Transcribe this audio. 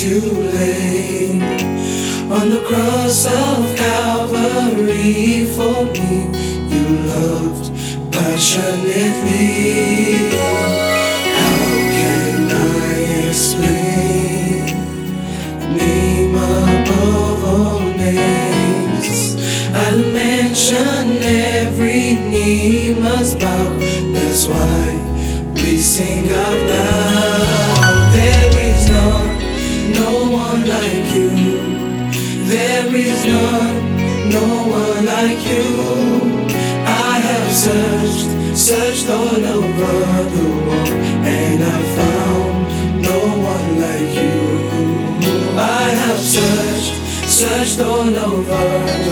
you laid on the cross of Calvary for me. You loved passionately. How can I explain? Name above all names. I'll mention every knee must bow. That's why we sing out loud. There is none, no one like you. There is none, no one like you. I have searched all over the world, and I found no one like you. I have searched all over the